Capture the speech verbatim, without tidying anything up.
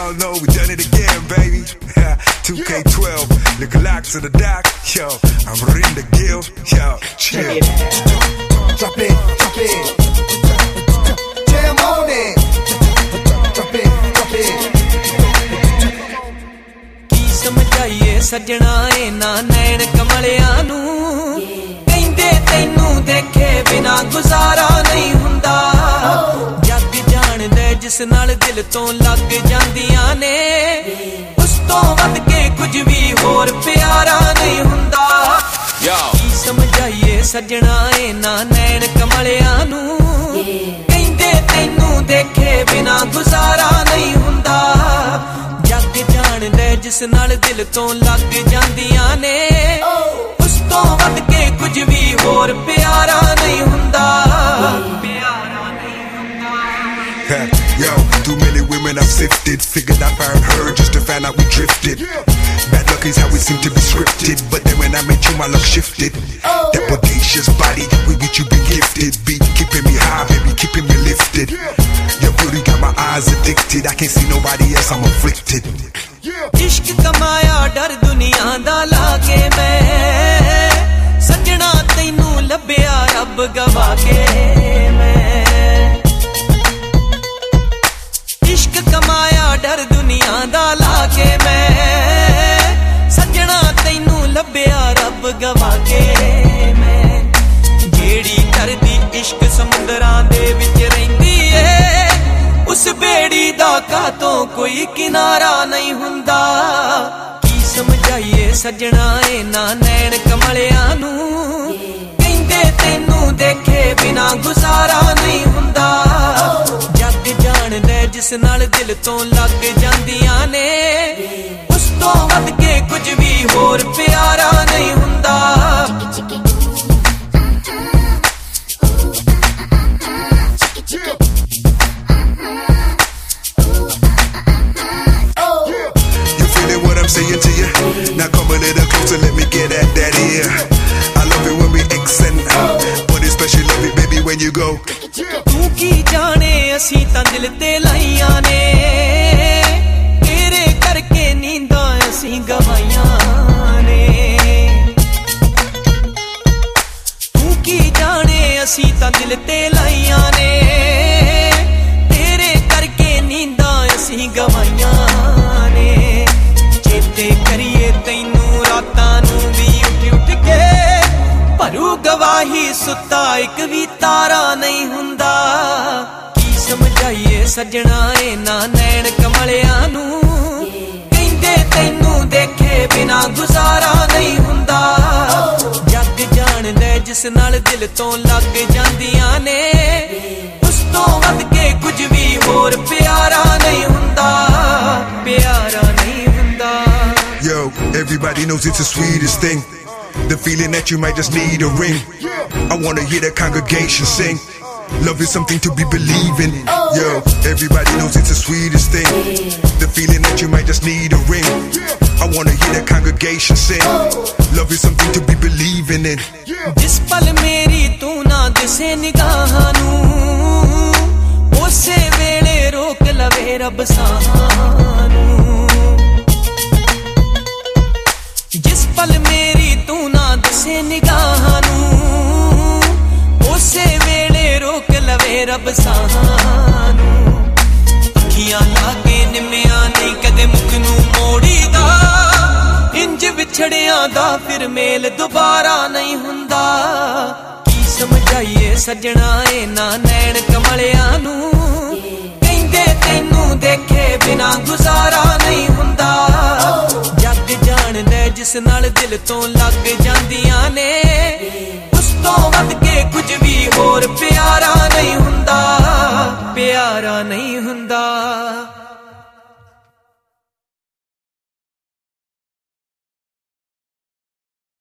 y'all know we done it again, baby. two K twelve, look lock to the dock. Yo, I'm reading the Gill. Yo, chill. Drop it, drop it. Jam on it. Drop it, drop it. की समझाइए सजना ए ना नैन कमलियां नू कहंदे तैनू देखे बिना गुजारा नहीं हुंदा जग जाणदे जिस नाल दिल तो लग जांदियां ने उस तो वध के कुछ भी होर प्यारा नहीं हुंदा की समझाइए सजना ए ना नैन कमलियां नू कहंदे तैनू देखे बिना गुजारा नहीं हुंदा जग जाणदे जिस नाल दिल तो लग जांदियां ने उस तो वध के कुछ भी होर प्यारा नहीं हुंदा प्यारा नहीं हुंदा Yo, too many women I've sifted. Figured I found her just to find out we drifted. Bad luck is how we seem to be scripted. But then when I met you, my luck shifted. That bodacious body with which you been gifted. Beat keeping me high, baby, keeping me lifted. Your beauty got my eyes addicted. I can't see nobody else, I'm afflicted. इश्क कमाया डर दुनिया दा लाके मैं सजना तैनू लभ्या रब गवा के मैं इश्क कमाया डर दुनिया दा लाके मैं सजना तैनू लभ्या रब गवा के मैं जेड़ी करदी इश्क समुंदरां दे विच रहिंदी ए उस बेड़ी दा कातों कोई किनारा नहीं हुंदा की समझाइए सजना ए ना नैन कमलियां नू कहंदे तैनू देखे बिना गुजारा नहीं हुंदा जग जाणदे जिस नाल दिल तो लग जांदियां ने उस तो वध के कुछ भी होर प्यारा नहीं हुंदा Saying to you, now come a little closer, let me get at that ear. I love it when we X and out, but especially love it, baby, when you go. तू की जाने असी तां दिल ते लाइयां ने तेरे करके नींदां असी गवाइयां ने तू की जाने असी तां दिल ते लाइयां ने तेरे करके नींदां असी गवाइयां ने चेते करिए तैनू रातां नू भी उठ उठ के भरू गवाही सुता एक भी तारा नहीं हुंदा की समझाइए सजना ए ना नैन कमलियां नू कहंदे तैनू देखे बिना गुजारा नहीं हुंदा जग जाणदे जिस नाल दिल तो लग जांदियां ने उस तो वध के कुछ भी होर प्यारा नहीं हुंदा प्यारा नहीं हुंदा Yo, everybody knows it's the sweetest thing, the feeling that you might just need a ring. I wanna hear the congregation sing. Love is something to be believing. Yo, everybody knows it's the sweetest thing, the feeling that you might just need a ring. I wanna hear the congregation sing. Love is something to be believing in. जिस पल मेरी तू ना दिसे निगाहां नू उसे वेले रोक लवे रब साहां नू जिस पल मेरी तू ना दिसे निगाहां नू उसे वेले रोक लवे रब साहां नू अखियां लागे निम्मिया नहीं कदे मुख नू मोड़ीदा इंज विछड़ियां दा फिर मेल दोबारा नहीं हुंदा की समझाइए सजना ए ना नैन कमलियां नू कहंदे तैनू देखे बिना गुजारा नहीं हुंदा जग जाणदे जिस नाल दिल तो लग जांदियां ने